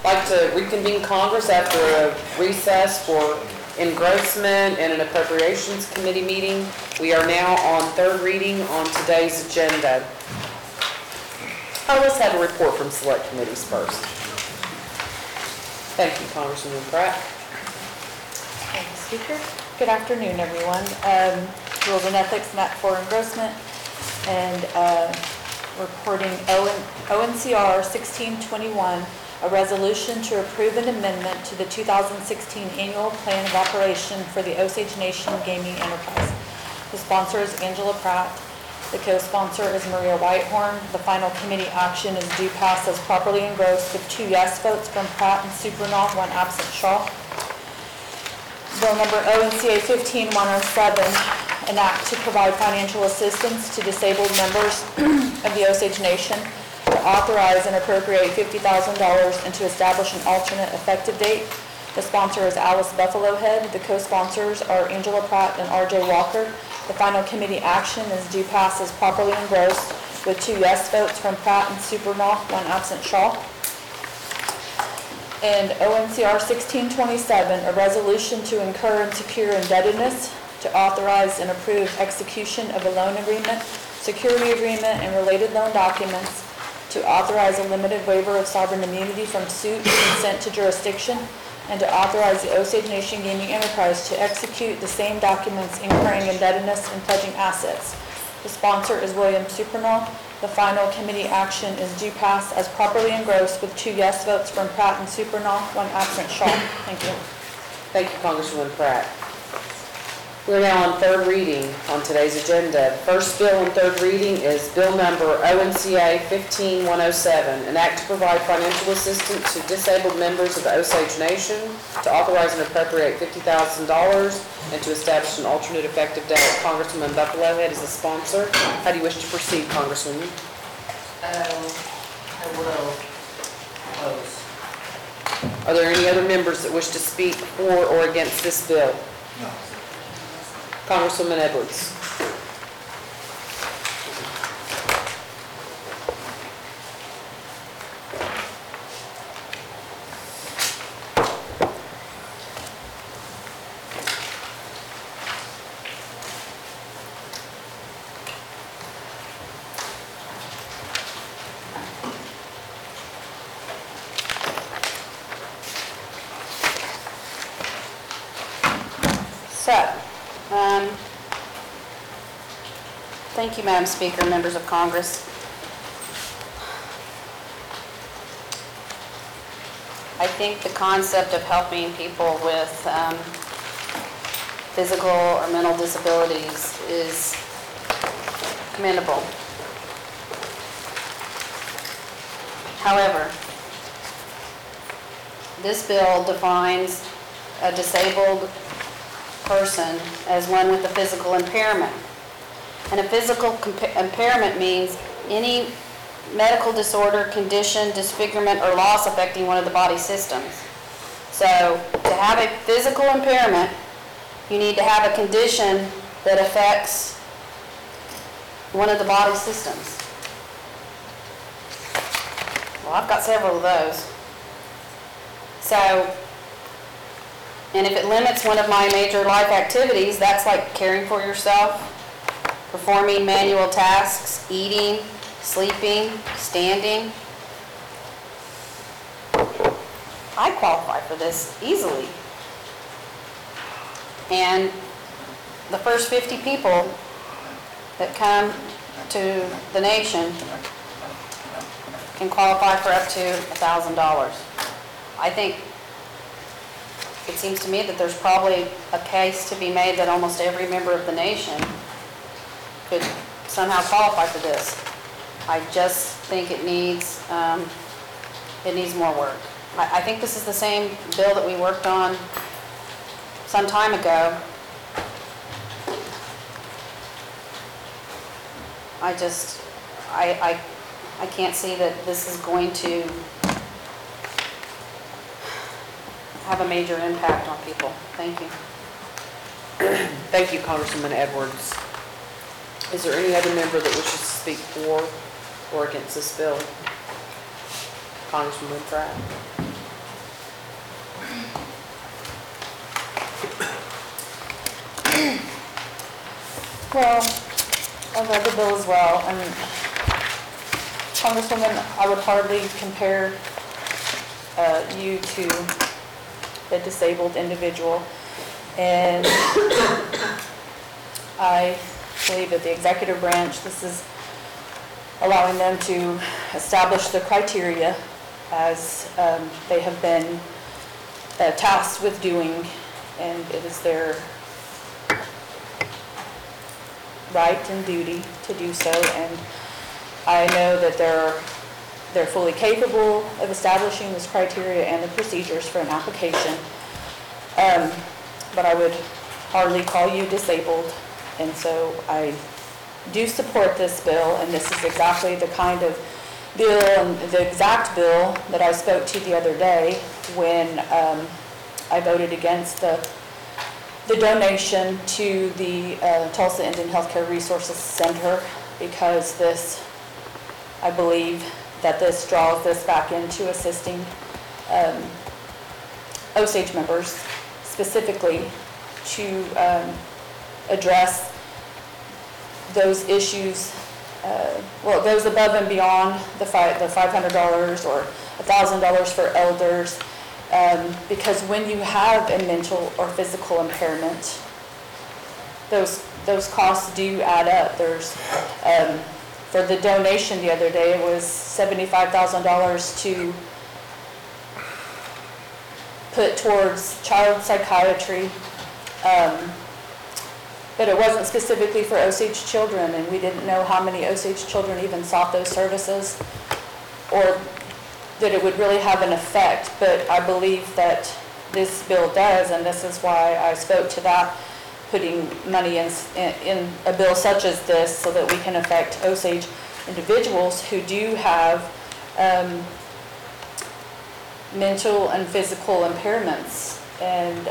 like to reconvene Congress after a recess for engrossment and an appropriations committee meeting. We are now on third reading on today's agenda. Oh, let's have a report from select committees first. Thank you, Congresswoman Pratt. Thank you, Speaker. Good afternoon, everyone. Rules and Ethics met for engrossment and reporting ONCR 1621, a resolution to approve an amendment to the 2016 Annual Plan of Operation for the Osage Nation Gaming Enterprise. The sponsor is Angela Pratt. The co-sponsor is Maria Whitehorn. The final committee action is due pass as properly engrossed with 2 yes votes from Pratt and Supernaw, 1 absent Shaw. Bill number ONCA 15107, an act to provide financial assistance to disabled members of the Osage Nation, to authorize and appropriate $50,000 and to establish an alternate effective date. The sponsor is Alice Buffalohead. The co-sponsors are Angela Pratt and R.J. Walker. The final committee action is due pass as properly engrossed with 2 yes votes from Pratt and Supernaw, 1 absent Shaw. And ONCR 1627, a resolution to incur and secure indebtedness, to authorize and approve execution of a loan agreement, security agreement, and related loan documents, to authorize a limited waiver of sovereign immunity from suit, consent to jurisdiction, and to authorize the Osage Nation Gaming Enterprise to execute the same documents incurring indebtedness and pledging assets. The sponsor is William Supernaw. The final committee action is due pass as properly engrossed with 2 yes votes from Pratt and Supernaw, 1 absent Shaw. Thank you. Thank you, Congresswoman Pratt. We're now on third reading on today's agenda. First bill on third reading is bill number ONCA 15107, an act to provide financial assistance to disabled members of the Osage Nation, to authorize and appropriate $50,000, and to establish an alternate effective date. Congresswoman Buffalohead is the sponsor. How do you wish to proceed, Congresswoman? I will oppose. Are there any other members that wish to speak for or against this bill? No. Congresswoman Edwards. Thank you, Madam Speaker, members of Congress. I think the concept of helping people with physical or mental disabilities is commendable. However, this bill defines a disabled person as one with a physical impairment. And a physical impairment means any medical disorder, condition, disfigurement, or loss affecting one of the body systems. So to have a physical impairment, you need to have a condition that affects one of the body systems. Well, I've got several of those. So, and if it limits one of my major life activities, that's like caring for yourself, performing manual tasks, eating, sleeping, standing. I qualify for this easily. And the first 50 people that come to the nation can qualify for up to $1,000. I think it seems to me that there's probably a case to be made that almost every member of the nation could somehow qualify for this. I just think it needs more work. I think this is the same bill that we worked on some time ago. I can't see that this is going to have a major impact on people. Thank you. Thank you, Congresswoman Edwards. Is there any other member that wishes to speak for or against this bill? Congresswoman Pratt. Well, I've read the bill as well, and Congresswoman, I would hardly compare you to a disabled individual. And I believe that the executive branch, this is allowing them to establish the criteria as they have been tasked with doing, and it is their right and duty to do so. And I know that they're fully capable of establishing this criteria and the procedures for an application. But I would hardly call you disabled, and so I do support this bill, and this is exactly the kind of bill and the exact bill that I spoke to the other day when I voted against the donation to the Tulsa Indian Healthcare Resources Center, because this, I believe that this draws this back into assisting Osage members specifically to address those issues. Well, it goes above and beyond the $500 or $1,000 for elders, because when you have a mental or physical impairment, those costs do add up. There's for the donation the other day, it was $75,000 to put towards child psychiatry, but it wasn't specifically for Osage children, and we didn't know how many Osage children even sought those services, or that it would really have an effect. But I believe that this bill does, and this is why I spoke to that, putting money in a bill such as this so that we can affect Osage individuals who do have mental and physical impairments. And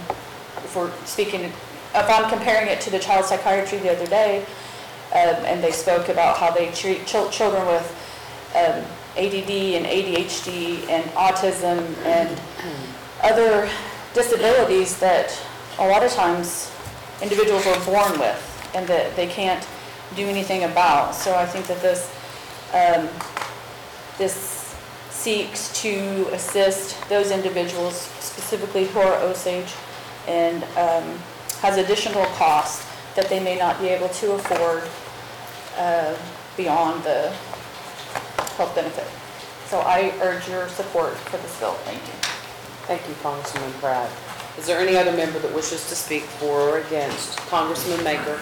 if I'm comparing it to the child psychiatry the other day, and they spoke about how they treat children with ADD and ADHD and autism and other disabilities that a lot of times individuals are born with and that they can't do anything about. So I think that this seeks to assist those individuals, specifically who are Osage, and has additional costs that they may not be able to afford beyond the health benefit. So I urge your support for this bill. Thank you. Thank you, Congresswoman Pratt. Is there any other member that wishes to speak for or against? Congressman Maker.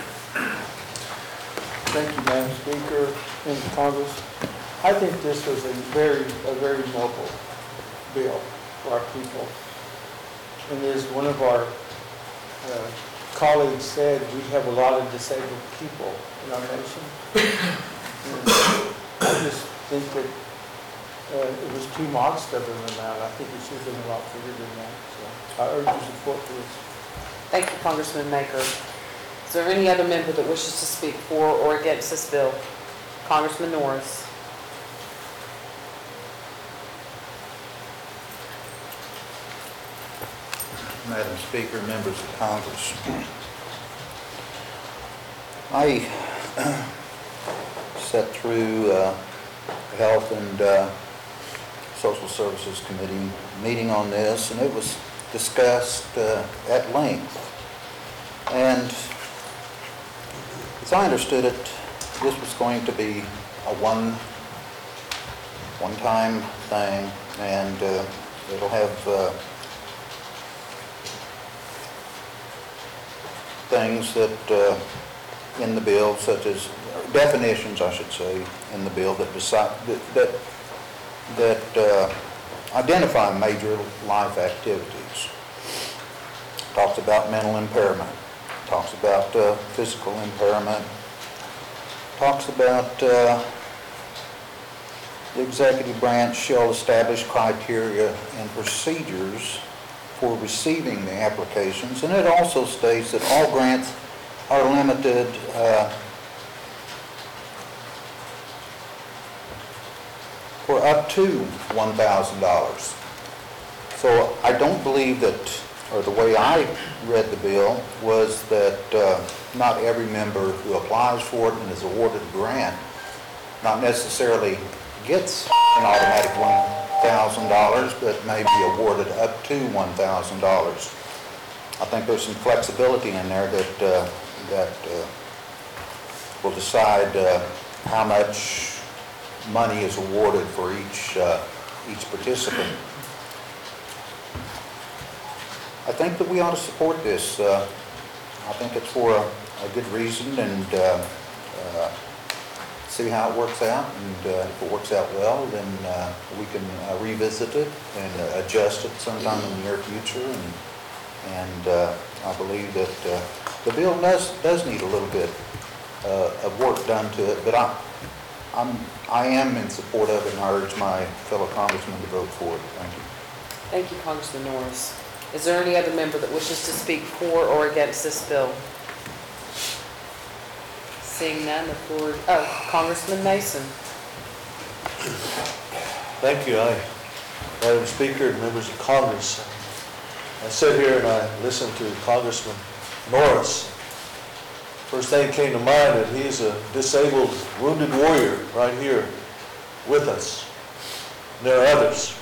Thank you, Madam Speaker and Congress. I think this was a very noble bill for our people. And as one of our colleagues said, we have a lot of disabled people in our nation. And I just think that it was too modest of an amount. I think it should have been a lot bigger than that. So I urge your support for this. Thank you, Congressman Maker. Is there any other member that wishes to speak for or against this bill? Congressman Norris. Madam Speaker, members of Congress, I sat through Health and Social Services Committee meeting on this, and it was discussed at length. And as I understood it, this was going to be a one-time thing, and it'll have things that in the bill, such as definitions, I should say, in the bill that identify major life activities. Talks about mental impairment. Talks about physical impairment. Talks about the executive branch shall establish criteria and procedures for receiving the applications, and it also states that all grants are limited for up to $1,000. So I don't believe that, or the way I read the bill was that not every member who applies for it and is awarded a grant not necessarily gets an automatic $1,000, but may be awarded up to $1,000. I think there's some flexibility in there that will decide how much money is awarded for each participant. I think that we ought to support this. I think it's for a good reason, and see how it works out. And if it works out well, then we can revisit it and adjust it sometime in the near future. And I believe that the bill does need a little bit of work done to it, but I am in support of it, and I urge my fellow congressmen to vote for it. Thank you. Thank you, Congressman Norris. Is there any other member that wishes to speak for or against this bill? Seeing none, the floor, Congressman Mason. Thank you, Madam Speaker and members of Congress. I sit here and I listen to Congressman Norris. First thing came to mind that he's a disabled, wounded warrior right here with us. And there are others.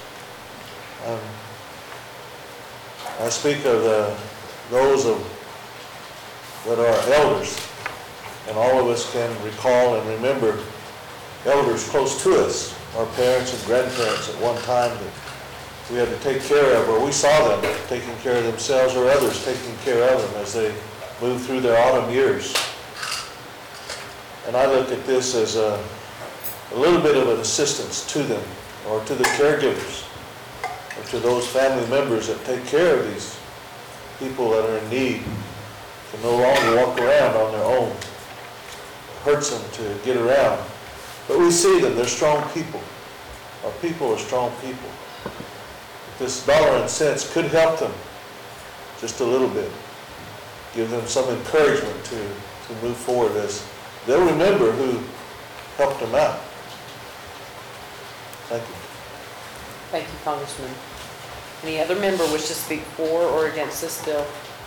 I speak of those that are elders, and all of us can recall and remember elders close to us, our parents and grandparents at one time that we had to take care of, or we saw them taking care of themselves or others taking care of them as they moved through their autumn years. And I look at this as a little bit of an assistance to them, or to the caregivers, or to those family members that take care of these people that are in need, can no longer walk around on their own. It hurts them to get around. But we see them, they're strong people. Our people are strong people. This dollar and cents could help them just a little bit, give them some encouragement to move forward, as they'll remember who helped them out. Thank you. Thank you, Congressman. Any other member wish to speak for or against this bill?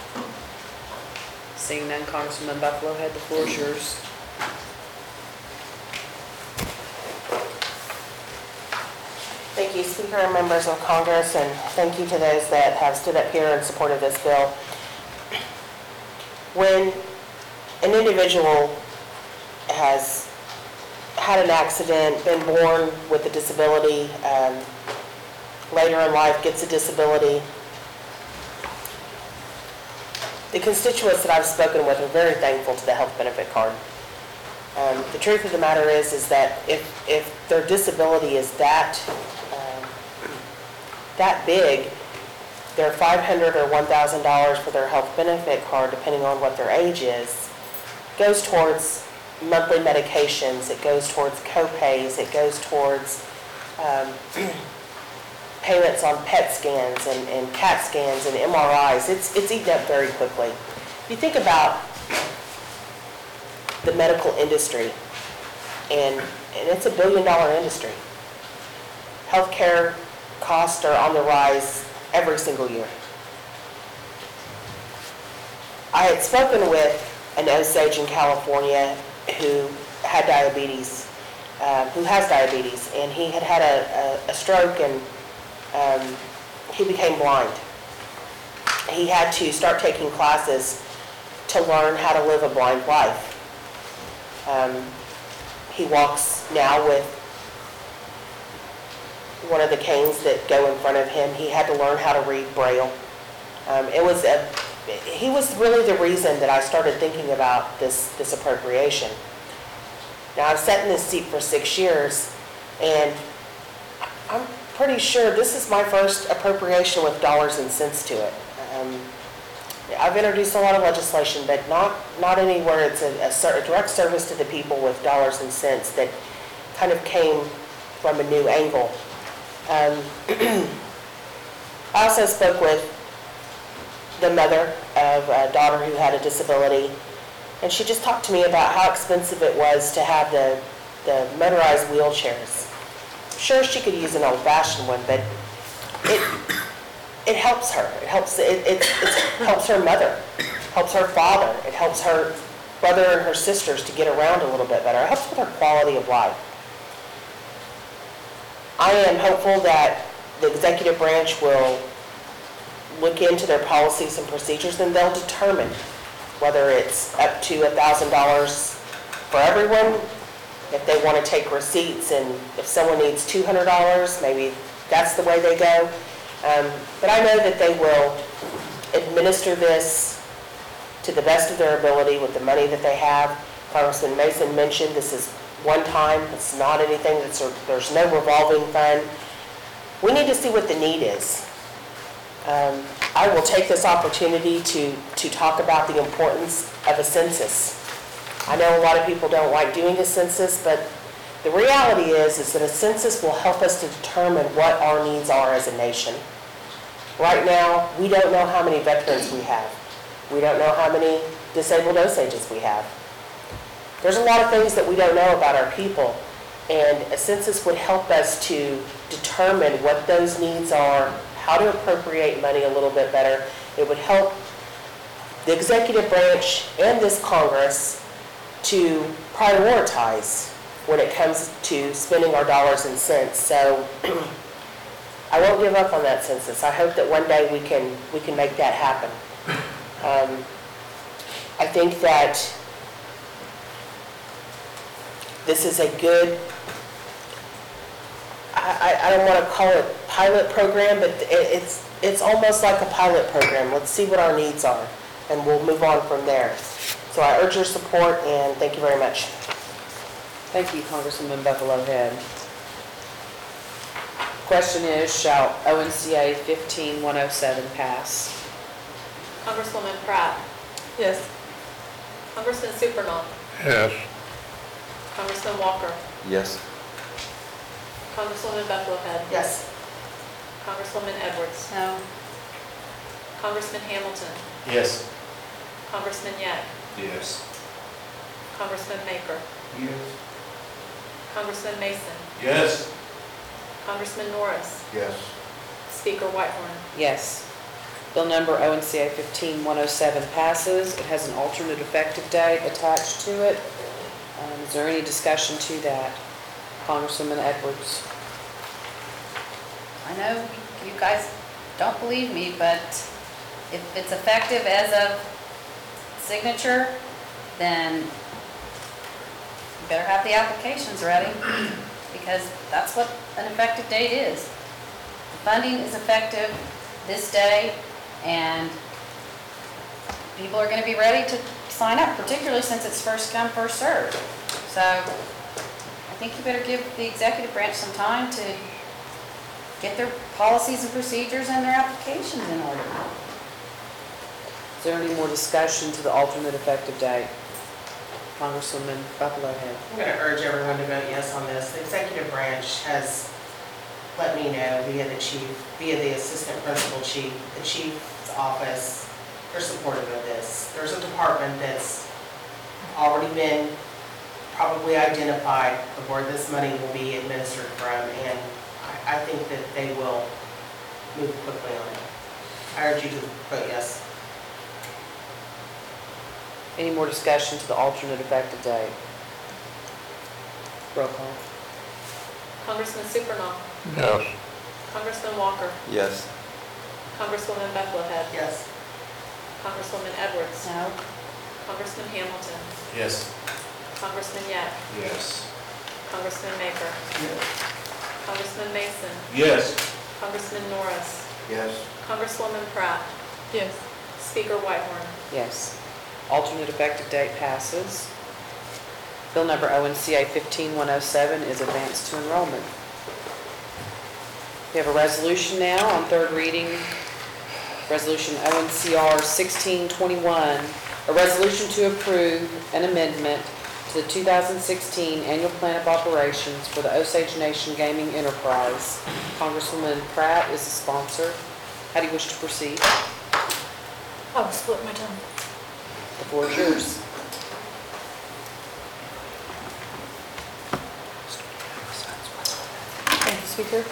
Seeing none, Congressman Buffalo Head, the floor is yours. Thank you, Speaker and members of Congress, and thank you to those that have stood up here in support of this bill. When an individual has had an accident, been born with a disability, later in life gets a disability, the constituents that I've spoken with are very thankful to the health benefit card. The truth of the matter is that if their disability is that big, their $500 or $1,000 for their health benefit card, depending on what their age is, goes towards monthly medications, it goes towards co-pays, it goes towards payments on PET scans and CAT scans and MRIs. It's eaten up very quickly. If you think about the medical industry, and it's $1 billion industry. Healthcare costs are on the rise every single year. I had spoken with an Osage in California who had diabetes, who has diabetes, and he had had a stroke, and he became blind. He had to start taking classes to learn how to live a blind life. He walks now with one of the canes that go in front of him. He had to learn how to read Braille. He was really the reason that I started thinking about this appropriation. Now, I've sat in this seat for 6 years, and I'm pretty sure this is my first appropriation with dollars and cents to it. I've introduced a lot of legislation, but not anywhere it's a direct service to the people with dollars and cents that kind of came from a new angle. I also spoke with the mother of a daughter who had a disability, and she just talked to me about how expensive it was to have the motorized wheelchairs. Sure, she could use an old-fashioned one, but it helps her. It helps her mother, helps her father. It helps her brother and her sisters to get around a little bit better. It helps with our quality of life. I am hopeful that the executive branch will look into their policies and procedures, and they'll determine whether it's up to $1,000 for everyone, if they want to take receipts, and if someone needs $200, maybe that's the way they go. But I know that they will administer this to the best of their ability with the money that they have. Congressman Mason mentioned this is one time, it's not anything there's no revolving fund. We need to see what the need is. I will take this opportunity to talk about the importance of a census. I know a lot of people don't like doing a census, but the reality is that a census will help us to determine what our needs are as a nation. Right now, we don't know how many veterans we have. We don't know how many disabled Osages we have. There's a lot of things that we don't know about our people, and a census would help us to determine what those needs are, how to appropriate money a little bit better. It would help the executive branch and this Congress to prioritize when it comes to spending our dollars and cents. So I won't give up on that census. I hope that one day we can make that happen. I think that this is a good, I don't want to call it pilot program, but it's almost like a pilot program. Let's see what our needs are, and we'll move on from there. So I urge your support, and thank you very much. Thank you, Congresswoman Buffalo Head. Question is, shall ONCA 15107 pass? Congresswoman Pratt. Yes. Congressman Supernaw. Yes. Congressman Walker. Yes. Congresswoman Buffalo Head. Yes. Congresswoman Edwards. No. Congressman Hamilton. Yes. Congressman Yak. Yes. Congressman Maker. Yes. Congressman Mason. Yes. Congressman Norris. Yes. Speaker Whitehorn. Yes. Bill number ONCA 15107 passes. It has an alternate effective date attached to it. Is there any discussion to that? Congresswoman Edwards. I know you guys don't believe me, but if it's effective as of signature, then you better have the applications ready, because that's what an effective date is. The funding is effective this day, and people are going to be ready to sign up, particularly since it's first come, first served. So I think you better give the executive branch some time to get their policies and procedures and their applications in order. Is there any more discussion to the alternate effective date? Congresswoman Buffalo Head. I'm going to urge everyone to vote yes on this. The executive branch has let me know via the chief, via the assistant principal chief, the chief's office, they're supportive of this. There's a department that's already been probably identified of where this money will be administered from, and I think that they will move quickly on it. I urge you to vote yes. Any more discussion to the alternate effective date? Roll call. Congressman Supernaw. Yes. Congressman Walker. Yes. Congresswoman Buffalo Head. Yes. Congresswoman Edwards. No? Congressman Hamilton. Yes. Congressman Yak. Yes. Congressman Maker. Congressman Mason. Yes. Congressman Norris. Yes. Congresswoman Pratt. Yes. Speaker Whitehorn. Yes. Alternate effective date passes. Bill number ONCA 15107 is advanced to enrollment. We have a resolution now on third reading. Resolution ONCR 1621, a resolution to approve an amendment to the 2016 Annual Plan of Operations for the Osage Nation Gaming Enterprise. Congresswoman Pratt is the sponsor. How do you wish to proceed? I will split my tongue. The floor is yours. Thank you, Speaker.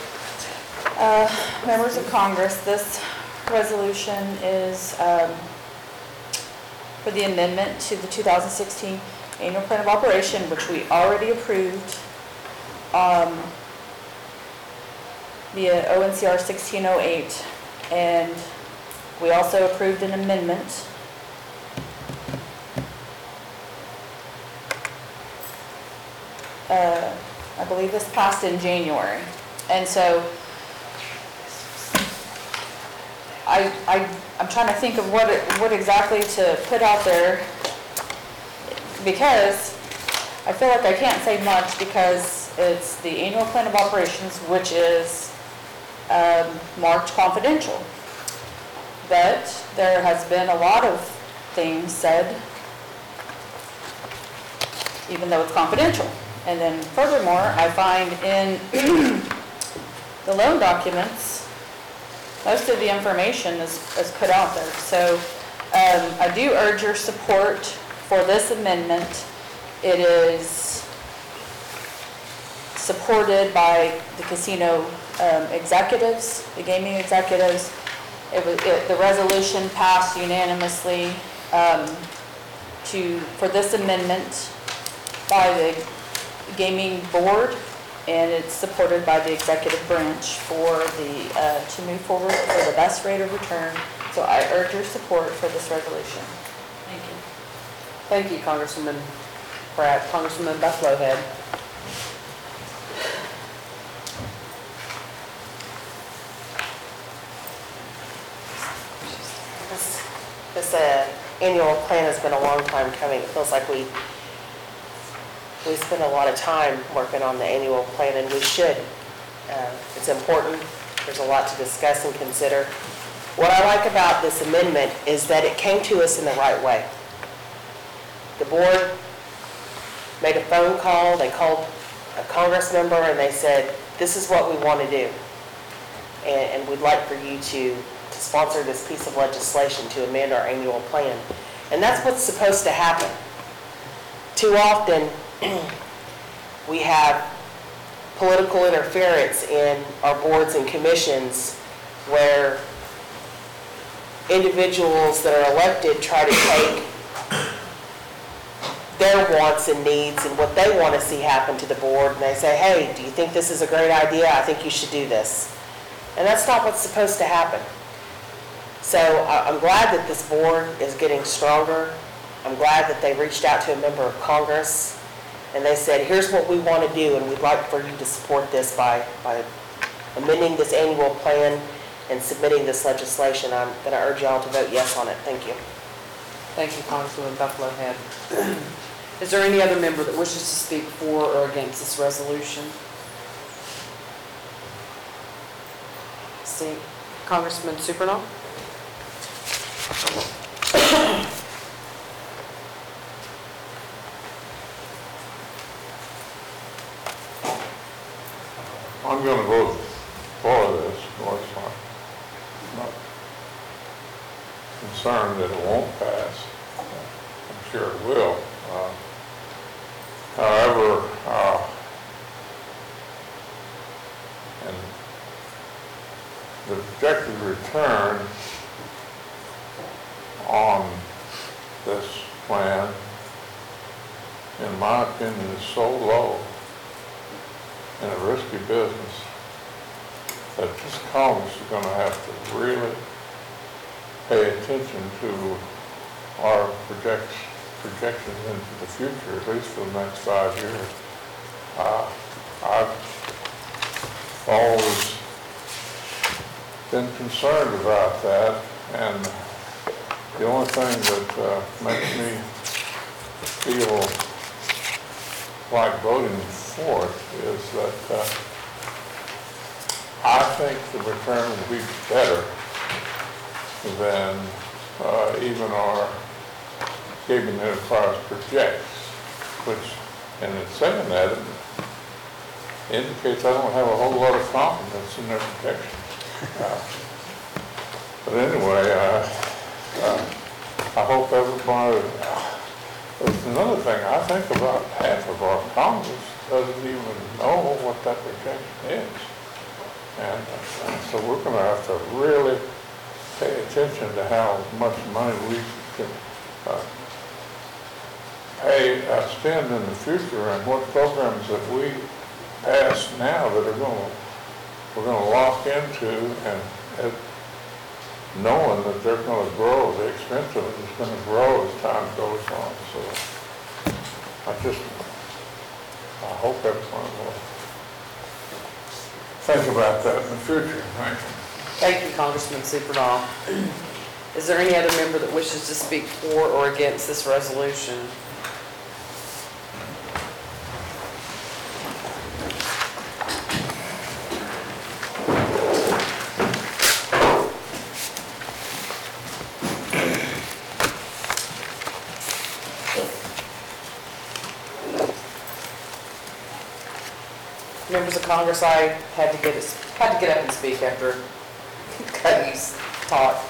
Members of Congress, this resolution is for the amendment to the 2016 annual plan of operation, which we already approved via ONCR 1608. And we also approved an amendment I believe this passed in January. And so I'm trying to think of what exactly to put out there, because I feel like I can't say much because it's the annual plan of operations, which is marked confidential. But there has been a lot of things said, even though it's confidential. And then furthermore, I find in the loan documents, most of the information is put out there. So I do urge your support for this amendment. It is supported by the casino executives, the gaming executives. The resolution passed unanimously for this amendment by the gaming board, and it's supported by the executive branch to move forward for the best rate of return. So I urge your support for this resolution. Thank you. Thank you, Congresswoman Pratt. Congresswoman Bucklehead. This annual plan has been a long time coming. It feels like we spend a lot of time working on the annual plan, and we should. It's important. There's a lot to discuss and consider. What I like about this amendment is that it came to us in the right way. The board made a phone call. They called a Congress member and they said, this is what we want to do. And we'd like for you to sponsor this piece of legislation to amend our annual plan. And that's what's supposed to happen. Too often, we have political interference in our boards and commissions where individuals that are elected try to take their wants and needs and what they want to see happen to the board, and they say, hey, do you think this is a great idea? I think you should do this. And that's not what's supposed to happen. So I'm glad that this board is getting stronger. I'm glad that they reached out to a member of Congress and they said, here's what we want to do, and we'd like for you to support this by amending this annual plan and submitting this legislation. I'm going to urge y'all to vote yes on it. Thank you. Thank you, Congresswoman Bucklehead. Is there any other member that wishes to speak for or against this resolution? See, Congressman Supernaw? I'm going to vote for this. Of course, I'm not concerned that it won't pass. I'm sure it will. However, and the projected return on this plan, in my opinion, is so low in a risky business that this Congress is going to have to really pay attention to our projections into the future, at least for the next 5 years. I've always been concerned about that, and the only thing that makes me feel like voting for it is that I think the return will be better than even our gaming enterprise projects, which, and in saying that, it indicates I don't have a whole lot of confidence in their projections. But anyway, I hope everybody, there's another thing, I think about half of our Congress doesn't even know what that projection is. And so we're going to have to really pay attention to how much money we can spend in the future and what programs that we pass now that we're gonna lock into and knowing that they're gonna grow, the expense of it is gonna grow as time goes on, so I hope everyone will think about that in the future. Thank you. Thank you, Congressman Superdahl. Is there any other member that wishes to speak for or against this resolution? Members of Congress, I had to get up and speak after Cody's talk.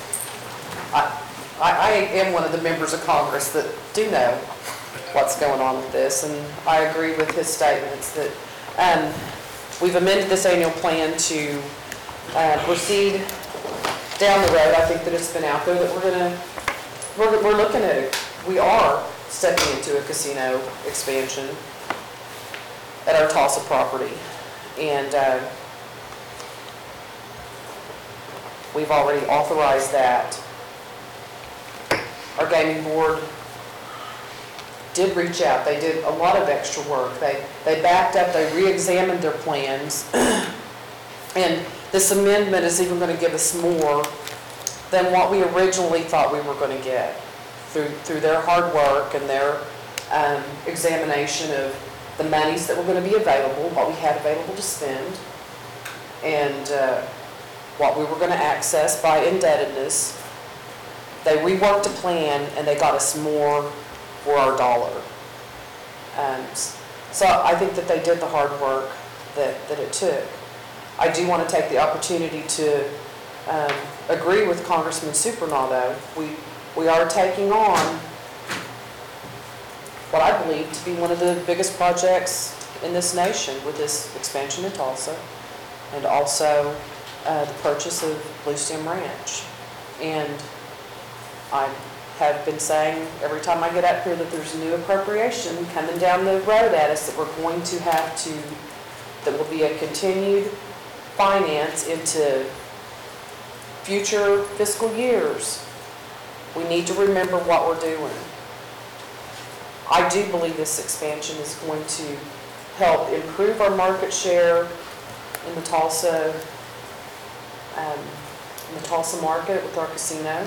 I am one of the members of Congress that do know what's going on with this, and I agree with his statements that we've amended this annual plan to proceed down the road. I think that it's been out there that we're looking at it. We are stepping into a casino expansion at our Tulsa property, and we've already authorized that. Our gaming board did reach out. They did a lot of extra work. They backed up, they re-examined their plans, and this amendment is even going to give us more than what we originally thought we were going to get through their hard work and their examination of the monies that were going to be available, what we had available to spend, and what we were going to access by indebtedness. They reworked a plan and they got us more for our dollar. So I think that they did the hard work that it took. I do want to take the opportunity to agree with Congressman Supernato. We are taking on what I believe to be one of the biggest projects in this nation with this expansion in Tulsa, and also the purchase of Blue Stem Ranch. And I have been saying every time I get up here that there's a new appropriation coming down the road at us that we're going to have to, that will be a continued finance into future fiscal years. We need to remember what we're doing. I do believe this expansion is going to help improve our market share in the Tulsa market with our casino.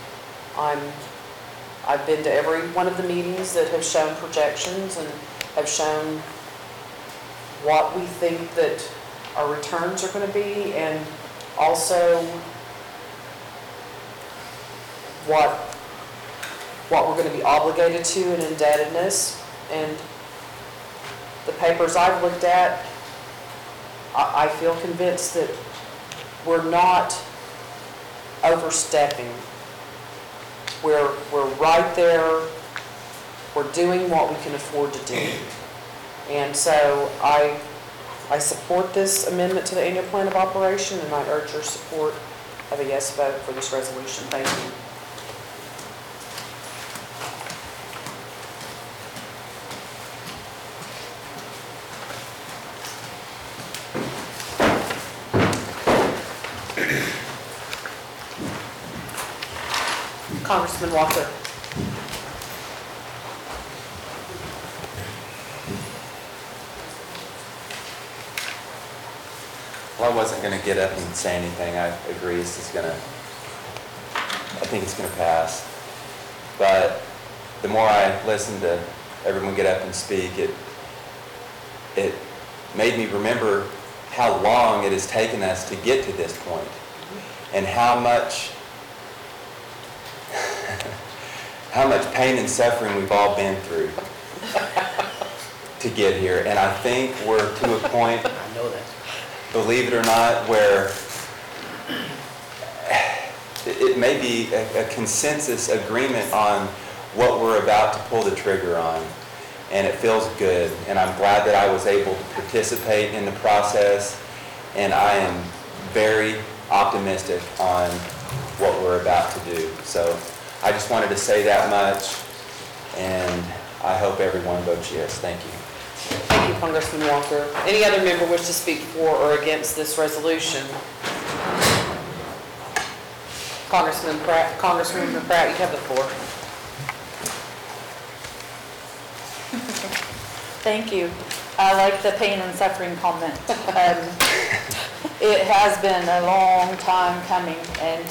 I've been to every one of the meetings that have shown projections and have shown what we think that our returns are going to be, and also what we're going to be obligated to in indebtedness. And the papers I've looked at, I feel convinced that we're not overstepping. We're right there. We're doing what we can afford to do. And so I support this amendment to the annual plan of operation, and I urge your support. Have a yes vote for this resolution. Thank you. Congressman Walker. Well, I wasn't going to get up and say anything. I agree I think it's going to pass. But the more I listen to everyone get up and speak, it made me remember how long it has taken us to get to this point, and how much pain and suffering we've all been through to get here. And I think we're to a point, I know that. believe it or not, where it may be a consensus agreement on what we're about to pull the trigger on. And it feels good. And I'm glad that I was able to participate in the process. And I am very optimistic on what we're about to do. So I just wanted to say that much, and I hope everyone votes yes. Thank you. Thank you, Congressman Walker. Any other member wish to speak for or against this resolution? Congressman Pratt, you have the floor. Thank you. I like the pain and suffering comment. It has been a long time coming, and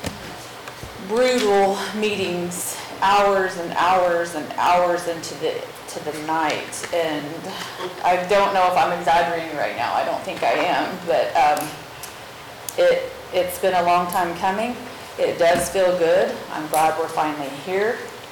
brutal meetings, hours and hours and hours into the night. And I don't know if I'm exaggerating right now. I don't think I am, but it's been a long time coming. It does feel good. I'm glad we're finally here.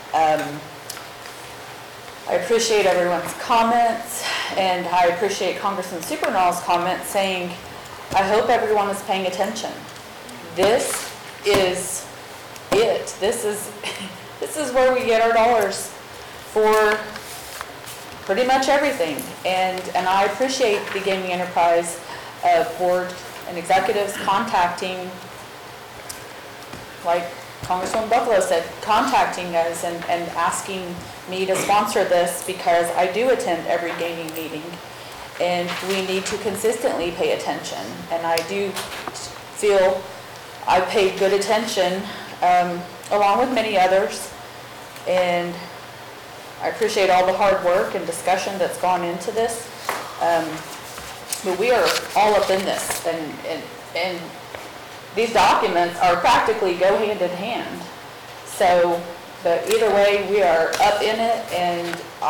I appreciate everyone's comments, and I appreciate Congressman Supernall's comments saying, I hope everyone is paying attention. This is it. This is where we get our dollars for pretty much everything. And I appreciate the Gaming Enterprise board and executives contacting, like Congresswoman Buffalo said, contacting us and asking me to sponsor this, because I do attend every gaming meeting, and we need to consistently pay attention. And I do feel I paid good attention, along with many others, and I appreciate all the hard work and discussion that's gone into this. But we are all up in this, and these documents are practically go hand in hand. So, but either way, we are up in it, and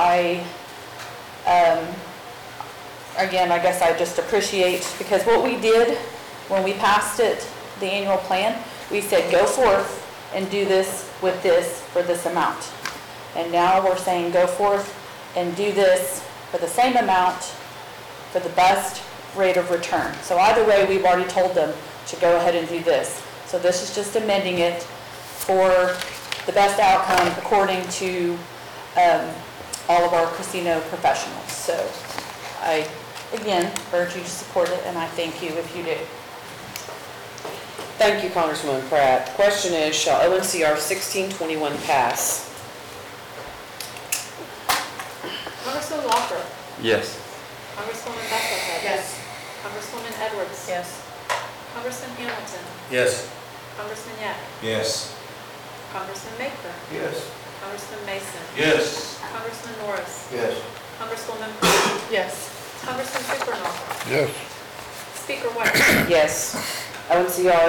again, I guess I just appreciate, because what we did when we passed it, the annual plan, we said go forth and do this with this for this amount. And now we're saying go forth and do this for the same amount for the best rate of return. So either way, we've already told them to go ahead and do this. So this is just amending it for the best outcome according to all of our casino professionals. So I, again, urge you to support it, and I thank you if you do. Thank you, Congresswoman Pratt. Question is, shall ONCR 1621 pass? Congressman Walker. Yes. Congresswoman Buffalo. Yes. Congresswoman Edwards. Yes. Congressman Hamilton. Yes. Congressman Yap. Yes. Congressman Maker. Yes. Congressman Mason. Yes. Congressman Norris. Yes. Congresswoman Pratt. Yes. Congressman Supernall. Yes. Speaker White. Yes. ONCR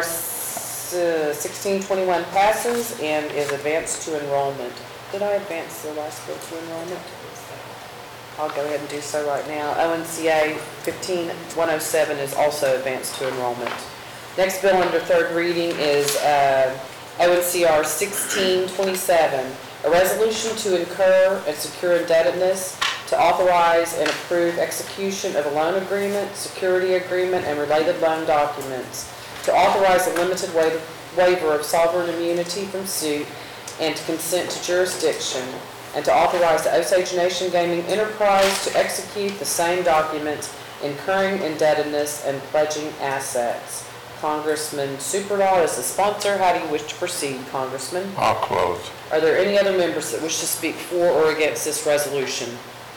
1621 passes and is advanced to enrollment. Did I advance the last bill to enrollment? I'll go ahead and do so right now. ONCA 15107 is also advanced to enrollment. Next bill under third reading is ONCR 1627, a resolution to incur and secure indebtedness, to authorize and approve execution of a loan agreement, security agreement, and related loan documents, to authorize a limited waiver of sovereign immunity from suit, and to consent to jurisdiction, and to authorize the Osage Nation Gaming Enterprise to execute the same documents, incurring indebtedness and pledging assets. Congressman Supernall is the sponsor. How do you wish to proceed, Congressman? I'll close. Are there any other members that wish to speak for or against this resolution?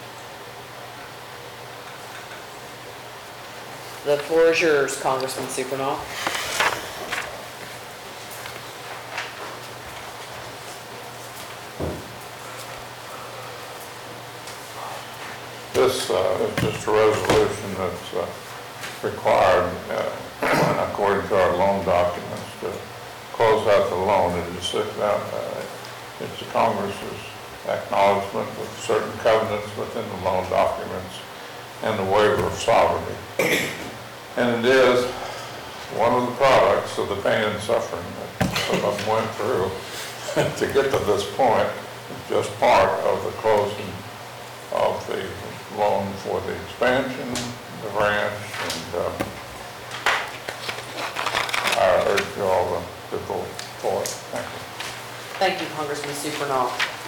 The floor is yours, Congressman Supernall. This is just a resolution that's required, according to our loan documents, to close out the loan. It's the Congress's acknowledgement of certain covenants within the loan documents and the waiver of sovereignty. And it is one of the products of the pain and suffering that some of them went through to get to this point. It's just part of the closing of the loan for the expansion, the ranch, and I urge you all to vote for it. Thank you. Thank you, Congressman Supernall.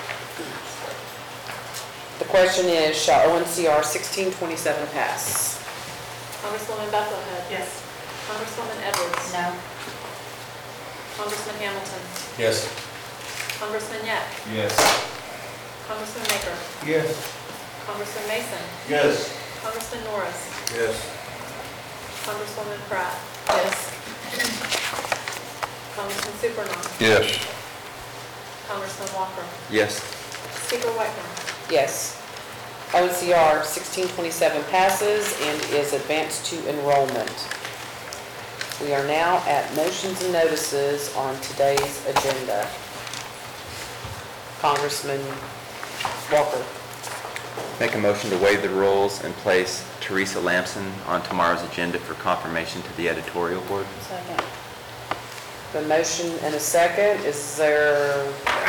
The question is, shall ONCR 1627 pass? Congresswoman Buffalo. Yes. Congresswoman Edwards. No. Congressman Hamilton. Yes. Congressman Yett. Yes. Congressman Maker. Yes. Congressman Mason. Yes. Congressman Norris. Yes. Congresswoman Pratt. Yes. Congressman Supernaw. Yes. Congressman Walker. Yes. Speaker Whitmore. Yes. ONCR 1627 passes and is advanced to enrollment. We are now at motions and notices on today's agenda. Congressman Walker. Make a motion to waive the rules and place Teresa Lamson on tomorrow's agenda for confirmation to the editorial board. Second. The motion and a second. Is there's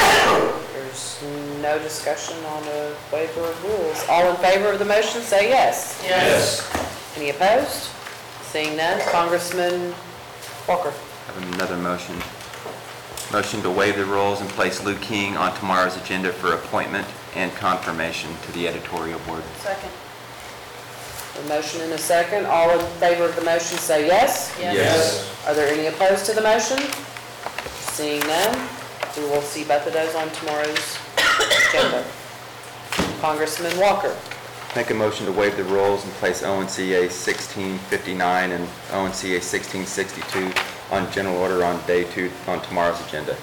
no discussion on the waiver of rules. All in favor of the motion, say yes. Yes. Any opposed? Seeing none, Congressman Walker. I have another motion. Motion to waive the rules and place Lou King on tomorrow's agenda for appointment and confirmation to the editorial board. Second. A motion and a second. All in favor of the motion, say yes. Yes. Are there any opposed to the motion? Seeing none, we will see both of those on tomorrow's agenda. Congressman Walker. Make a motion to waive the rules and place ONCA 1659 and ONCA 1662 on general order on day 2 on tomorrow's agenda.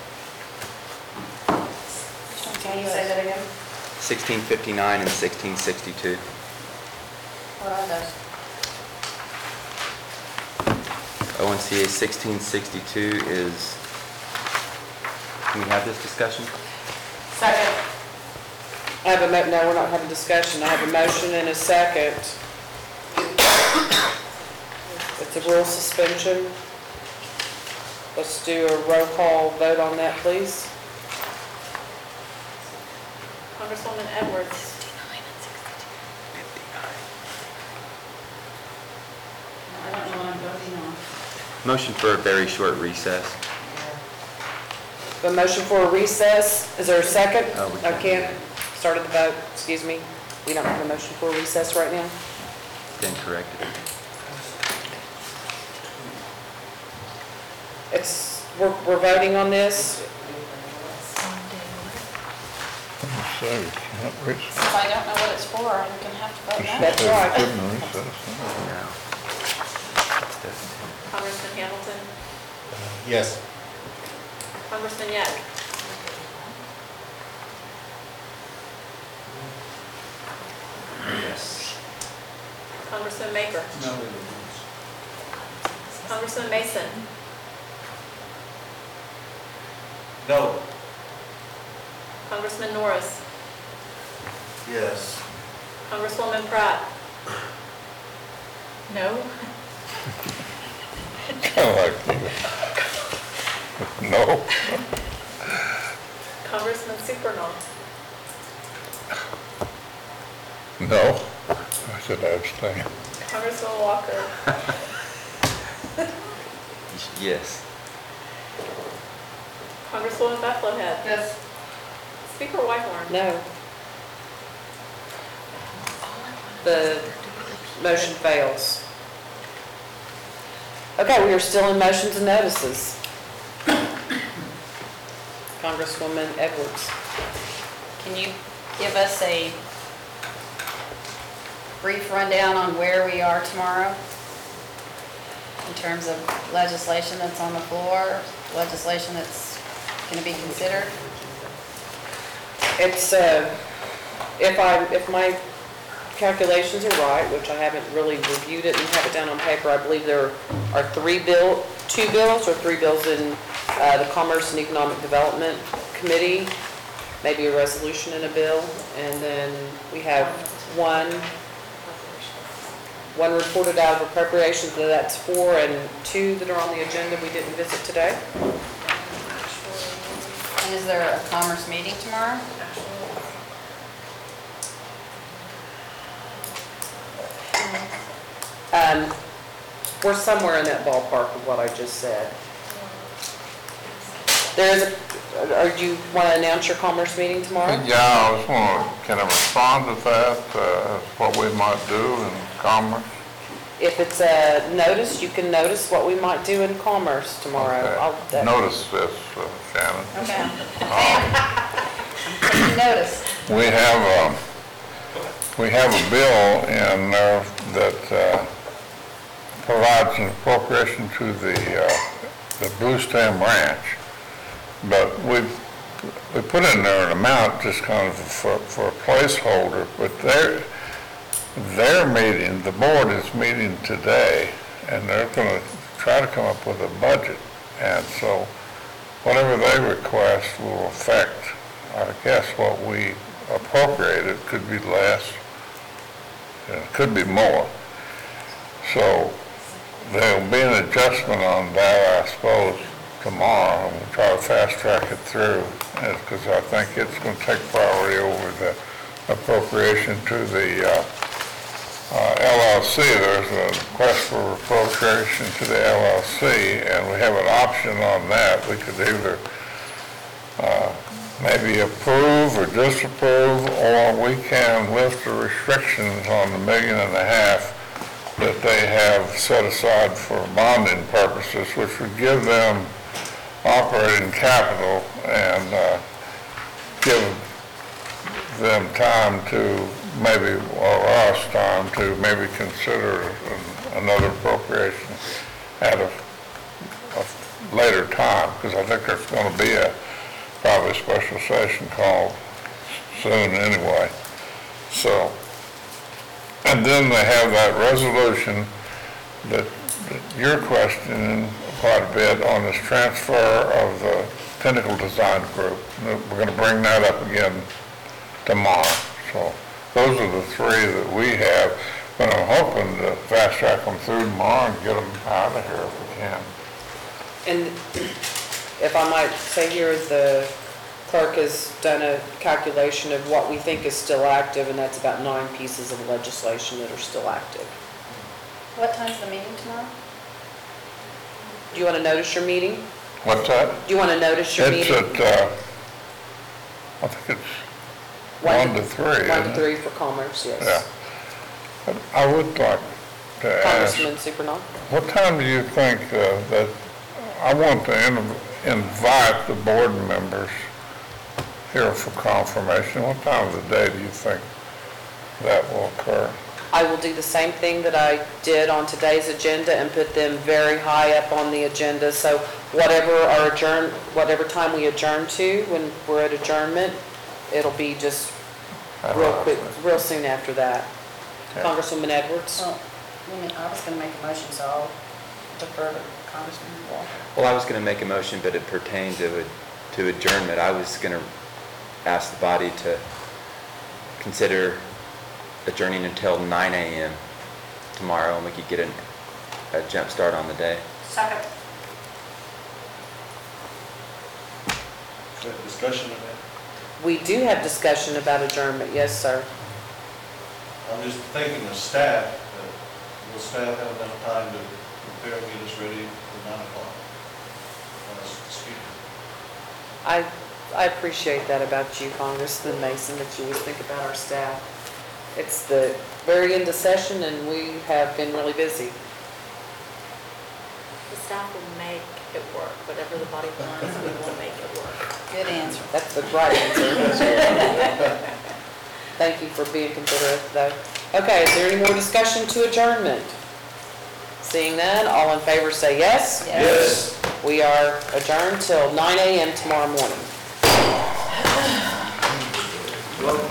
Can you say that again? 1659 and 1662. What are those? ONCA 1662 is, can we have this discussion? Second. I have a, no, we're not having discussion. I have a motion and a second. It's a rule suspension. Let's do a roll call vote on that, please. Congresswoman Edwards. I don't know what I'm voting on. Motion for a very short recess. A motion for a recess. Is there a second? Oh, we I can't. can't. Started the vote, excuse me. We don't have a motion for a recess right now. Then corrected. We're voting on this. If I don't know what it's for, I'm gonna have to vote no. That's right. No. Congressman Hamilton. Yes. Congressman Yett. Yes. Congressman Maker. No. Congressman Mason. No. Congressman Norris. Yes. Congresswoman Pratt. No. No. Congressman Supernaw. No. I said abstain. Congressman Walker. Yes. Congresswoman Buffalohead. Yes. Speaker Whitehorn. No. The motion fails. Okay, we are still in motions and notices. Congresswoman Edwards. Can you give us a brief rundown on where we are tomorrow? In terms of legislation that's on the floor, legislation that's gonna be considered? It's, if my calculations are right, which I haven't really reviewed it and have it down on paper, I believe there are two bills or three bills in the Commerce and Economic Development Committee, maybe a resolution and a bill, and then we have one reported out of appropriations, so that's 4, and 2 that are on the agenda we didn't visit today. And is there a commerce meeting tomorrow? We're somewhere in that ballpark of what I just said. There is do you want to announce your commerce meeting tomorrow? Yeah, I was wondering, can I respond to that, what we might do in commerce? if it's a notice, you can notice what we might do in Commerce tomorrow. Okay. Notice this, Shannon. Okay. Taking notice. We have a bill in there that provides an appropriation to the Blue Stem Ranch. But we put in there an amount just kind of for a placeholder, but their meeting, the board is meeting today, and they're gonna try to come up with a budget. And so whatever they request will affect, I guess, what we appropriate. It could be less, it could be more. So there'll be an adjustment on that, I suppose, tomorrow, and we'll try to fast track it through, because I think it's going to take priority over the appropriation to the LLC. There's a request for appropriation to the LLC, and we have an option on that. We could either maybe approve or disapprove, or we can lift the restrictions on the $1.5 million that they have set aside for bonding purposes, which would give them operating capital and give them time to maybe, or us time to maybe consider another appropriation at a later time, because I think there's going to be probably a special session called soon anyway. So, and then they have that resolution that you're questioning quite a bit on this transfer of the Pinnacle Design Group. We're going to bring that up again tomorrow. So those are the three that we have, but I'm hoping to fast track them through tomorrow and get them out of here if we can. And if I might say here, the clerk has done a calculation of what we think is still active, and that's about 9 pieces of legislation that are still active. What time's the meeting tomorrow? Do you want to notice your meeting? What's that? Do you want to notice your It's meeting? at, I think it's 1 to 3, 1 isn't to it? 3 for Commerce, yes. Yeah. I would like to ask, Congressman Supernaw? what time do you think that, I want to invite the board members here for confirmation. What time of the day do you think that will occur? I will do the same thing that I did on today's agenda and put them very high up on the agenda. So whatever time we adjourn to, when we're at adjournment, it'll be just real quick, real soon after that. Okay. Congresswoman Edwards? Well, I was going to make a motion, so I'll defer to Congressman Walker. Well, I was going to make a motion, but it pertained to adjournment. I was going to ask the body to consider adjourning until 9 a.m. tomorrow, and we could get a jump start on the day. Second. Is that discussion of that? We do have discussion about adjournment, yes, sir. I'm just thinking of staff, will staff have enough time to prepare and get us ready for 9 o'clock? That's the speaker. I appreciate that about you, Congressman Mason, that you always think about our staff. It's the very end of session, and we have been really busy. The staff will make it work. Whatever the body wants, we will make it work. Good answer. That's the right answer. Thank you for being considerate, though. Okay, is there any more discussion to adjournment? Seeing none, all in favor say yes. Yes. We are adjourned till 9 a.m. tomorrow morning.